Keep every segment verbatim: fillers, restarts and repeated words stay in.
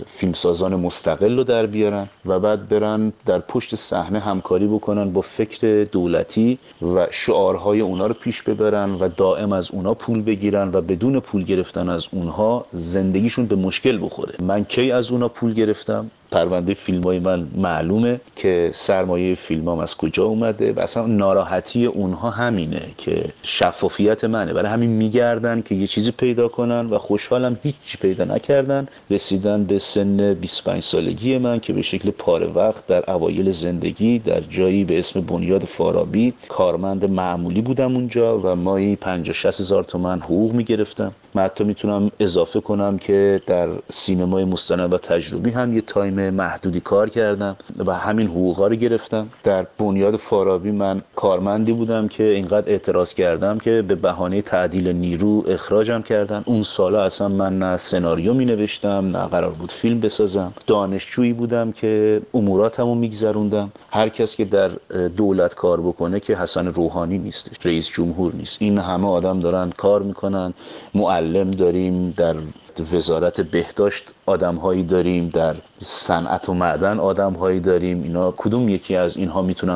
فیلمسازان مستقل رو در بیارن و بعد برن در پشت صحنه همکاری بکنن با فکر دولتی و شعارهای اونا رو پیش ببرن و دائم از اونا پول بگیرن و بدون پول گرفتن از اونها زندگیشون به مشکل بخوره. من کی از اونا پول گرفتم؟ پرونده فیلمای من معلومه که سرمایه فیلمام از کجا اومده و اصلا ناراحتی اونها همینه که شفافیت منه، برای همین میگردن که یه چیزی پیدا کنن و خوشحالم هیچی پیدا نکردن. رسیدن به سن بیست و پنج سالگی من که به شکل پاره وقت در اوایل زندگی در جایی به اسم بنیاد فارابی کارمند معمولی بودم اونجا و ماهی پنجاه شصت هزار تومان حقوق میگرفتم. من حتی میتونم اضافه کنم که در سینمای مستند و تجربی هم یه تایم محدودی کار کردم و همین حقوقا رو گرفتم. در بنیاد فارابی من کارمندی بودم که اینقدر اعتراض کردم که به بهانه تعدیل نیرو اخراجم کردن. اون سالا اصلا من نه سناریو می نوشتم نه قرار بود فیلم بسازم. دانشجویی بودم که اموراتمو میگذروندم. هر کس که در دولت کار بکنه که حسن روحانی نیست، رئیس جمهور نیست، این همه آدم دارن کار میکنن. معلم داریم، در وزارت بهداشت آدم‌هایی داریم، در صنعت و معدن آدم‌هایی داریم. اینا کدوم یکی از اینها میتونن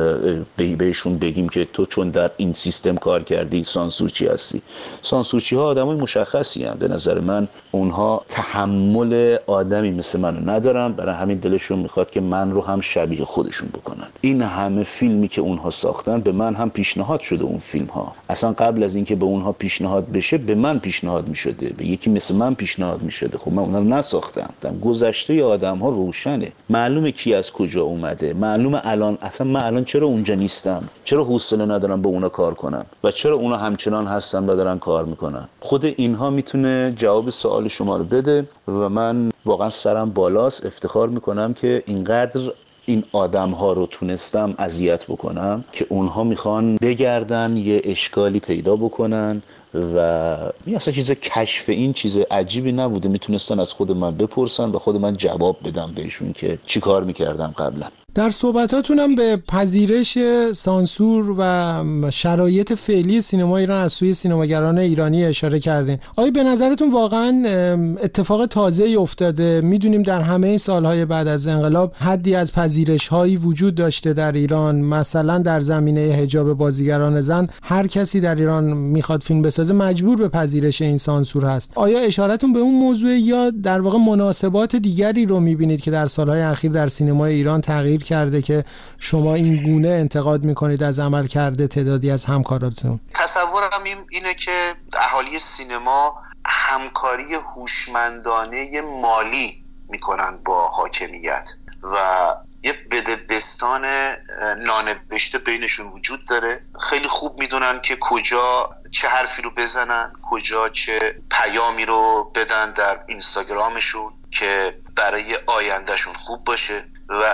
بهشون بگیم که تو چون در این سیستم کار کردی سانسورچی هستی؟ سانسورچی ها آدمای مشخصی هستند. به نظر من اونها تحمل آدمی مثل منو ندارن، برای همین دلشون میخواد که من رو هم شبیه خودشون بکنن. این همه فیلمی که اونها ساختن به من هم پیشنهاد شده. اون فیلم ها اصلا قبل از اینکه به اونها پیشنهاد بشه به من پیشنهاد میشده، به یکی مثل من پیشنهاد میشده. خب من اونها رو نساختم. گذشته آدم ها روشنه، معلومه کی از کجا اومده، معلومه الان اصلا من الان چرا اونجا نیستم، چرا حوصله ندارم با اونا کار کنم و چرا اونا همچنان هستن و دارن کار میکنن. خود اینها میتونه جواب سوال شما رو بده و من واقعا سرم بالاست، افتخار میکنم که اینقدر این آدم ها رو تونستم اذیت بکنم که اونها میخوان بگردن یه اشکالی پیدا بکنن و اصلا چیز کشف این چیز عجیبی نبوده. میتونستن از خود من بپرسن و خود من جواب بدم بهشون که چی کار میکردم قبلا. در صحبتاتونم به پذیرش سانسور و شرایط فعلی سینما ایران از سوی سینماگران ایرانی اشاره کردین. آیا به نظرتون واقعا اتفاق تازه‌ای افتاده؟ میدونیم در همه سالهای بعد از انقلاب حدی از پذیرش‌هایی وجود داشته در ایران، مثلا در زمینه حجاب بازیگران زن هر کسی در ایران میخواد فیلم بسازه مجبور به پذیرش این سانسور هست. آیا اشارتون به اون موضوع یا در واقع مناسبات دیگری رو میبینید که در سالهای اخیر در سینمای ایران تغییر کرده که شما این گونه انتقاد میکنید از عمل کرده تعدادی از همکاراتون؟ تصورم اینه که اهالی سینما همکاری هوشمندانه مالی میکنن با حاکمیت و یه بدبستان نانبشته بینشون وجود داره. خیلی خوب میدونن که کجا چه حرفی رو بزنن، کجا چه پیامی رو بدن در اینستاگرامشون که برای آیندهشون خوب باشه. و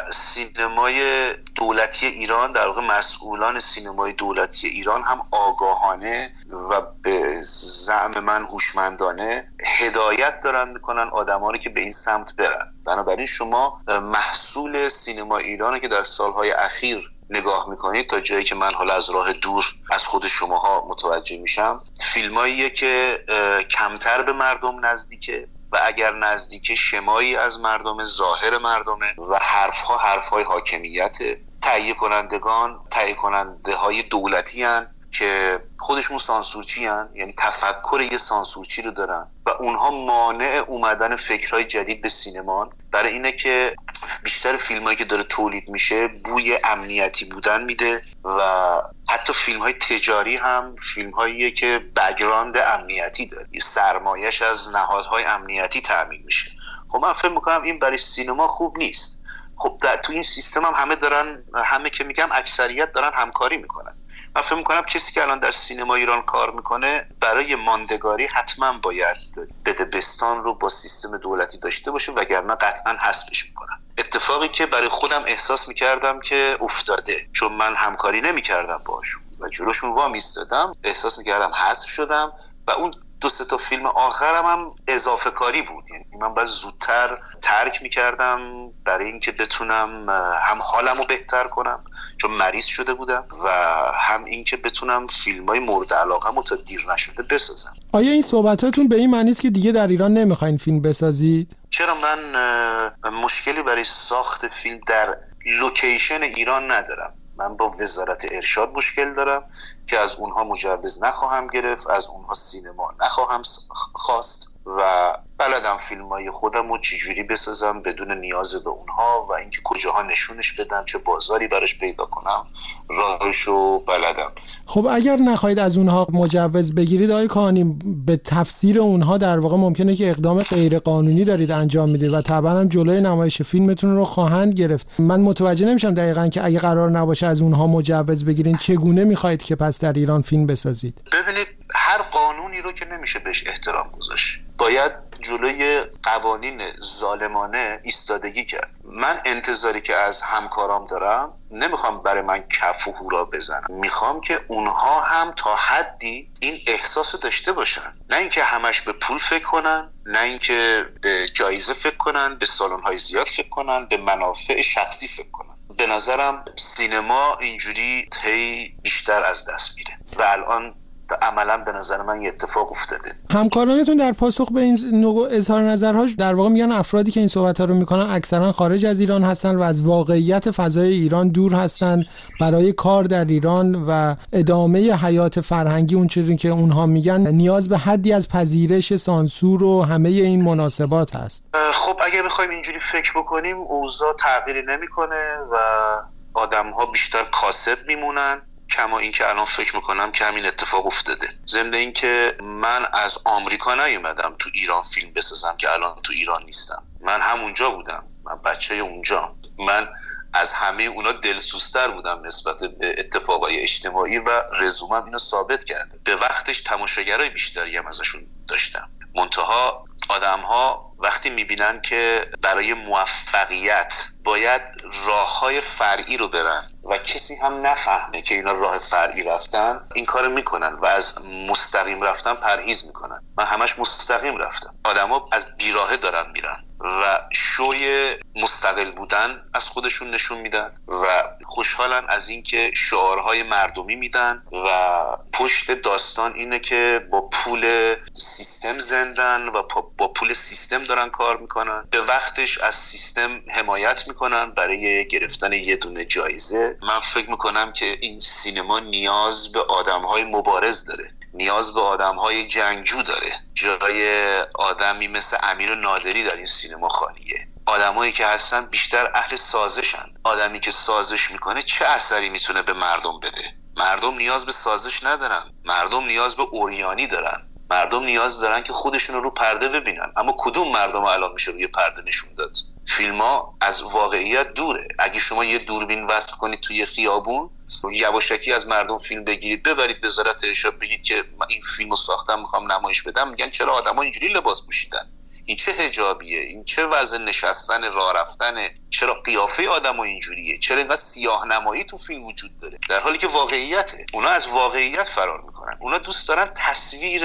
سینمای دولتی ایران، در واقع مسئولان سینمای دولتی ایران هم آگاهانه و به زعم من هوشمندانه هدایت دارن میکنن آدم‌ها رو که به این سمت برن. بنابراین شما محصول سینما ایران که در سالهای اخیر نگاه میکنید تا جایی که من حالا از راه دور از خود شماها متوجه میشم، فیلماییه که کمتر به مردم نزدیکه و اگر نزدیک شمایی از مردم، ظاهر مردمه و حرفها حرفهای حاکمیته. تهیه کنندگان تهیه کننده های دولتی هن که خودشون سانسورچی هن، یعنی تفکر یه سانسورچی رو دارن و اونها مانع اومدن فکرهای جدید به سینما. برای اینه که بیشتر فیلمایی که داره تولید میشه بوی امنیتی بودن میده و حتی فیلم‌های تجاری هم فیلم‌هاییه که بک‌گراند امنیتی داره، سرمایه‌اش از نهادهای امنیتی تامین میشه. خب من فکر می‌کنم این برای سینما خوب نیست. خب در تو این سیستم هم همه دارن، همه که میگم اکثریت دارن همکاری میکنن. من فکر می‌کنم کسی که الان در سینما ایران کار میکنه برای ماندگاری حتما باید بدبستان رو با سیستم دولتی داشته باشه، وگرنه قطعا حذفش میکنن. اتفاقی که برای خودم احساس میکردم که افتاده، چون من همکاری نمیکردم باشون و جلوشون وا میستادم، احساس میکردم حذف شدم و اون دو سه تا فیلم آخرم هم اضافه کاری بود. یعنی من باید زودتر ترک میکردم برای اینکه بتونم هم حالمو بهتر کنم، چون مریض شده بودم و هم اینکه بتونم فیلم‌های مورد علاقه‌مو تا دیر نشده بسازم. آیا این صحبتاتون به این معنی است که دیگه در ایران نمیخواین فیلم بسازید؟ چرا، من مشکلی برای ساخت فیلم در لوکیشن ایران ندارم. من با وزارت ارشاد مشکل دارم که از اونها مجوز نخواهم گرفت، از اونها سینما نخواهم خواست و بلدم فیلمای خودم رو چجوری بسازم بدون نیاز به اونها و اینکه کجاها نشونش بدم، چه بازاری براش پیدا کنم، راهشو بلدم. خب اگر نخواهید از اونها مجوز بگیرید آقای کاهانی، به تفسیر اونها در واقع ممکنه که اقدام غیر قانونی دارید انجام میدید و طبعا هم جلوی نمایش فیلمتون رو خواهند گرفت. من متوجه نمیشم دقیقاً که اگه قرار نباشه از اونها مجوز بگیرین چگونه میخواهید که پس در ایران فیلم بسازید؟ ببینید، هر قانونی رو که نمیشه بهش احترام گذاشت، باید جلوی قوانین ظالمانه ایستادگی کرد. من انتظاری که از همکارام دارم، نمیخوام برای من کف و هورا بزنم، میخوام که اونها هم تا حدی این احساس رو داشته باشن، نه اینکه همش به پول فکر کنن، نه اینکه به جایزه فکر کنن، به سالن‌های زیاد فکر کنن، به منافع شخصی فکر کنن. به نظرم سینما اینجوری هی بیشتر از دست میره و الان عملا به نظر من یه اتفاق افتاده. همکارانتون در پاسخ به این نوع اظهار نظرهاش در واقع میگن افرادی که این صحبت‌ها رو میکنن اکثرا خارج از ایران هستن و از واقعیت فضای ایران دور هستن، برای کار در ایران و ادامه حیات فرهنگی اونچوری که اونها میگن نیاز به حدی از پذیرش، سانسور و همه این مناسبات هست. خب اگه بخوایم اینجوری فکر بکنیم، اوضاع تغییری نمیکنه و آدم‌ها بیشتر کاسب میمونن، کما این که الان فکر میکنم که همین اتفاق افتاده. ضمن این که من از آمریکا نیومدم تو ایران فیلم بسازم که الان تو ایران نیستم، من همونجا بودم، من بچه اونجا، من از همه اونا دلسوزتر بودم نسبت به اتفاقای اجتماعی و رزومم اینو ثابت کرده. به وقتش تماشاگرای بیشتری هم ازشون داشتم. منتها آدم‌ها وقتی میبینن که برای موفقیت باید راه‌های فرعی رو برن و کسی هم نفهمه که اینا راه فرعی رفتن، این کارو میکنن و از مستقیم رفتن پرهیز میکنن. من همش مستقیم رفتم. آدما از بیراهه دارن میرن و شوی مستقل بودن از خودشون نشون میدن و خوشحالن از اینکه شعارهای مردمی میدن و پشت داستان اینه که با پول سیستم زندن و با پول سیستم دارن کار میکنن. به وقتش از سیستم حمایت میکنن برای گرفتن یه دونه جایزه. من فکر میکنم که این سینما نیاز به آدمهای مبارز داره، نیاز به آدمهای جنگجو داره. جای آدمی مثل امیر نادری در این سینما خالیه. آدمایی که هستن بیشتر اهل سازشن. آدمی که سازش میکنه چه اثری میتونه به مردم بده؟ مردم نیاز به سازش ندارن، مردم نیاز به اوریانی دارن، مردم نیاز دارن که خودشون رو رو پرده ببینن. اما کدوم مردم الان میشه روی پرده نشون داد؟ فیلم ها از واقعیت دوره. اگه شما یه دوربین وصل کنید توی خیابون، یواشکی از مردم فیلم بگیرید، ببرید وزارت ارشاد، بگید که من این فیلمو ساختم میخوام نمایش بدم، میگن چرا آدما اینجوری لباس پوشیدن؟ این چه حجابیه؟ این چه وضع نشستن، راه رفتنه؟ چرا قیافه آدم‌ها اینجوریه؟ چرا اینقدر سیاه نمایی تو فیلم وجود داره؟ در حالی که واقعیته. اونا از واقعیت فرار میکنن. اونا دوست دارن تصویر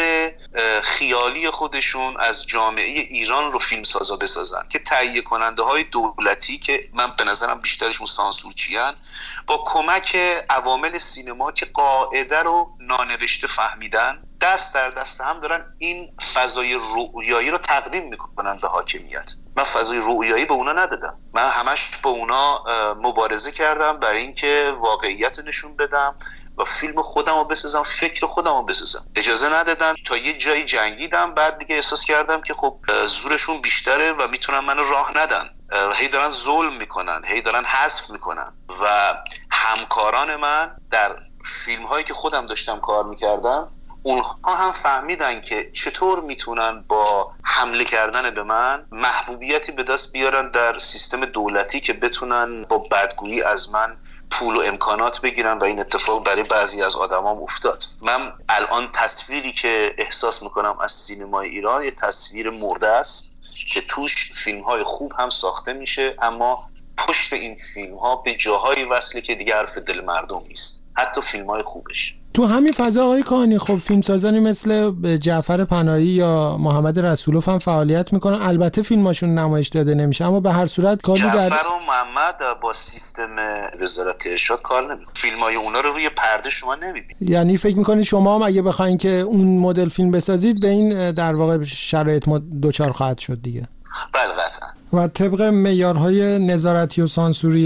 خیالی خودشون از جامعه ایران رو فیلمسازا بسازن که تهیه کننده های دولتی که من به نظرم بیشترشون سانسورچیان، با کمک عوامل سینما که قاعده رو نانوشته فهمیدن، دست در دست هم دارن این فضای رؤیایی رو تقدیم میکنن به حاکمیت. من فضای رؤیایی به اونا ندادم، من همش با اونا مبارزه کردم برای اینکه واقعیت رو نشون بدم و فیلم خودم رو بسازم، فکر خودم رو بسازم. اجازه ندادن. تا یه جایی جنگیدم، بعد دیگه احساس کردم که خب زورشون بیشتره و میتونن منو راه ندن. هی دارن ظلم میکنن، هی دارن حذف میکنن و همکاران من در فیلم هایی که خودم داشتم کار میکردم، اونها هم فهمیدن که چطور میتونن با حمله کردن به من محبوبیتی به دست بیارن در سیستم دولتی که بتونن با بدگویی از من پول و امکانات بگیرن و این اتفاق برای بعضی از آدمام افتاد. من الان تصویری که احساس میکنم از سینمای ایران یه تصویر مرده است که توش فیلم‌های خوب هم ساخته میشه، اما پشت این فیلم‌ها به جاهایی وصله که دیگه حرف دل مردم نیست، حتی فیلم‌های خوبش. تو همین فضا آقای کانی خب فیلمسازانی مثل جعفر پناهی یا محمد رسولوف هم فعالیت میکنن. البته فیلماشون نمایش داده نمیشه، اما به هر صورت کاری در جعفر و محمد با سیستم وزارت ارشاد کار نمیکنن. فیلمای اونا رو روی پرده شما نمیبینید. یعنی فکر میکنید شما هم اگه بخواید که اون مدل فیلم بسازید به این در واقع شرایط دوچار خواهد شد دیگه؟ بله قطعا. و طبق معیارهای نظارتی و سانسوری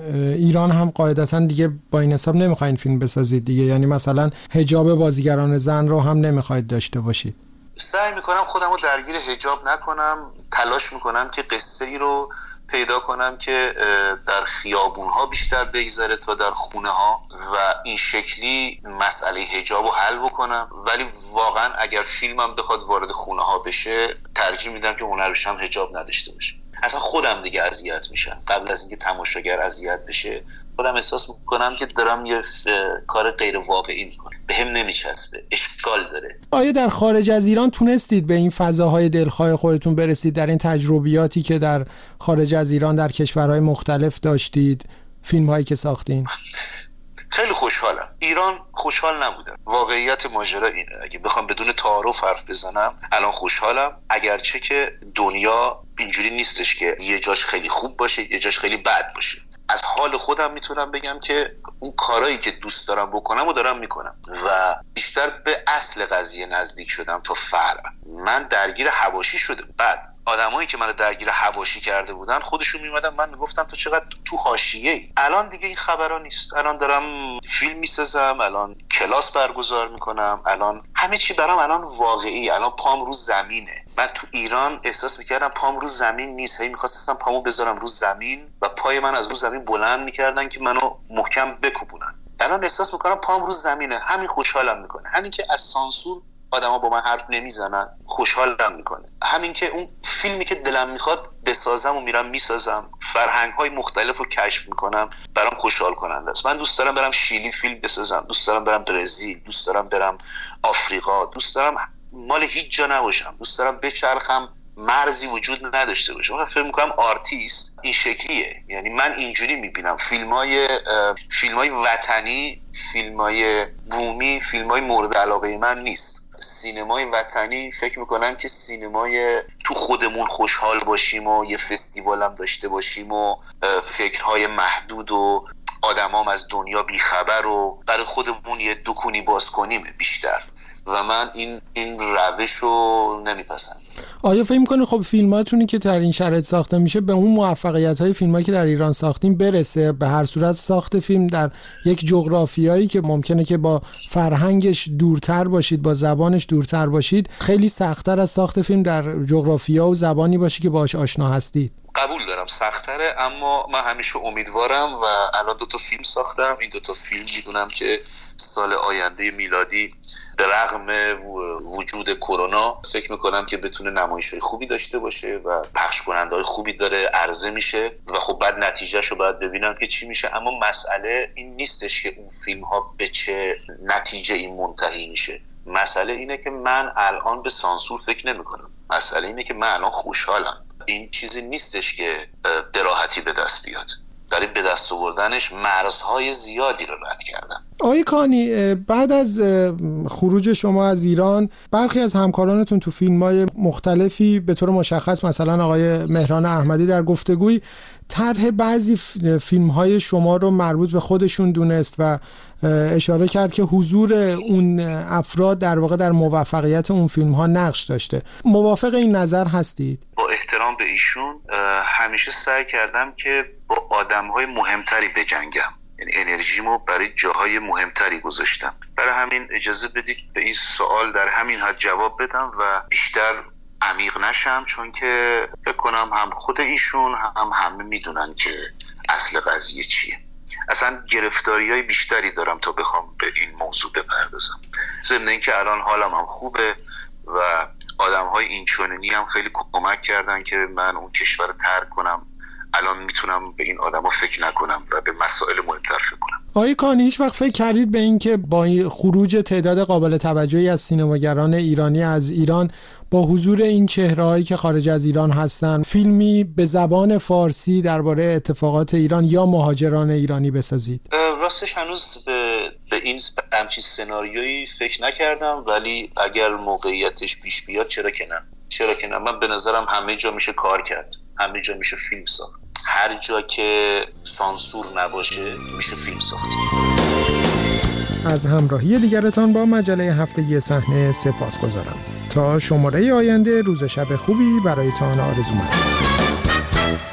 ایران هم قاعدتا دیگه با این حساب نمیخواین فیلم بسازید دیگه، یعنی مثلا حجاب بازیگران زن رو هم نمیخواید داشته باشید. سعی میکنم خودم رو درگیر حجاب نکنم، تلاش میکنم که قصه ای رو پیدا کنم که در خیابون ها بیشتر بگذره تا در خونه ها و این شکلی مسئله حجاب رو حل بکنم. ولی واقعا اگر فیلمم بخواد وارد خونه ها بشه ترجیح میدم که هنرمندم حجاب نداشته باشه. اصلا خودم دیگه اذیت میشم قبل از اینکه تماشاگر اذیت بشه. خودم احساس میکنم که دارم یه کار غیر واقعی میکنم، به هم نمیچسبه، اشکال داره. آیا در خارج از ایران تونستید به این فضاهای دلخواه خودتون برسید در این تجربیاتی که در خارج از ایران در کشورهای مختلف داشتید، فیلم‌هایی که ساختین؟ خیلی خوشحالم. ایران خوشحال نبودم. واقعیت ماجرا اینه. اگه بخوام بدون تعارف حرف بزنم الان خوشحالم، اگرچه که دنیا اینجوری نیستش که یه جاش خیلی خوب باشه یه جاش خیلی بد باشه. از حال خودم میتونم بگم که اون کارهایی که دوست دارم بکنم و دارم میکنم و بیشتر به اصل قضیه نزدیک شدم تا فرع. من درگیر حواشی شدم. بعد آدمایی که منو درگیر حواشی کرده بودن خودشون میومدن من میگفتم تو چقدر تو حاشیه‌ای. الان دیگه این خبرا نیست. الان دارم فیلم میسازم، الان کلاس برگزار میکنم، الان همه چی برام الان واقعی. الان پام رو زمینه. من تو ایران احساس میکردم پام رو زمین نیست، هی میخواستم پامو بذارم رو زمین و پای من از رو زمین بلند میکردن که منو محکم بکوبونن. الان احساس میکنم پام رو زمینه. همین خوشحالم میکنه. همین که از سانسور آدما با من حرف نمیزنن خوشحالم میکنه. همین که اون فیلمی که دلم میخواد بسازم و میرم میسازم، فرهنگ‌های مختلف رو کشف میکنم، برام خوشحال کننده است. من دوست دارم برم شیلی فیلم بسازم، دوست دارم برم برزیل، دوست دارم برم آفریقا، دوست دارم مال هیچ جا نباشم، دوست دارم بچرخم مرزی وجود نداشته باشه. من فکر میکنم آرتیست این شکلیه. یعنی من اینجوری میبینم فیلمای فیلمای وطنی، فیلمای بومی، فیلمای مورد علاقه من نیست. سینمای وطنی فکر میکنم که سینمای تو خودمون خوشحال باشیم و یه فستیوال هم داشته باشیم و فکرهای محدود و آدمام از دنیا بیخبر و برای خودمون یه دکونی باز کنیم بیشتر. و من این این روش رو نمیپسندم. آیا فکر می‌کنید خب فیلماتونی که در این شرایط ساخته میشه به اون موفقیت‌های فیلمایی که در ایران ساختیم برسه؟ به هر صورت ساخت فیلم در یک جغرافیایی که ممکنه که با فرهنگش دورتر باشید، با زبانش دورتر باشید، خیلی سخت‌تر از ساخت فیلم در جغرافیا و زبانی باشه که باهاش آشنا هستید. قبول دارم سخت‌تره، اما من همیشه امیدوارم و الان دو تا فیلم ساختم. این دو تا فیلم میدونم که سال آینده میلادی به رغم وجود کرونا فکر میکنم که بتونه نمایش‌های خوبی داشته باشه و پخش کننده‌های خوبی داره، عرضه میشه و خب بعد نتیجهشو باید ببینم که چی میشه. اما مسئله این نیستش که اون فیلم‌ها به چه نتیجه این منتهی میشه. مسئله اینه که من الان به سانسور فکر نمیکنم. مسئله اینه که من الان خوشحالم. این چیزی نیستش که به راحتی به دست بیاد. داریم به دست آوردنش مرزهای زیادی رو رد کردن. آقای کانی، بعد از خروج شما از ایران برخی از همکارانتون تو فیلم‌های مختلفی به طور مشخص مثلا آقای مهران احمدی در گفتگوی طرح بعضی فیلم‌های شما رو مربوط به خودشون دونست و اشاره کرد که حضور اون افراد در واقع در موفقیت اون فیلم‌ها نقش داشته. موافق این نظر هستید؟ با احترام به ایشون همیشه سعی کردم که با آدم‌های مهمتری بجنگم. یعنی انرژیمو برای جاهای مهمتری گذاشتم. برای همین اجازه بدید به این سوال در همین حد جواب بدم و بیشتر عمیق نشم، چون که فکر کنم هم خود ایشون هم همه میدونن که اصل قضیه چیه. اصلا گرفتاریای بیشتری دارم تا بخوام به این موضوع بپردازم. ضمن اینکه الان حالم هم خوبه و آدم‌های اینچنینی هم خیلی کمک کردن که من اون کشور رو ترک کنم. الان میتونم به این آدما فکر نکنم و به مسائل مهمتر فکر کنم. آقای کانی، هیچ وقت فکر کردید به این که با خروج تعداد قابل توجهی از سینماگران ایرانی از ایران، با حضور این چهره‌هایی که خارج از ایران هستن، فیلمی به زبان فارسی درباره اتفاقات ایران یا مهاجران ایرانی بسازید؟ راستش هنوز به به این همچین سناریویی فکر نکردم، ولی اگر موقعیتش پیش بیاد چرا که نه چرا که نه من به نظرم همه جا میشه کار کرد، همه جا میشه فیلم ساخت، هر جا که سانسور نباشه میشه فیلم ساخت. از همراهی دیگرتان با مجله هفتگی صحنه سپاسگزارم. تا شماره آینده روز شب خوبی برایتان آرزو می‌کنم.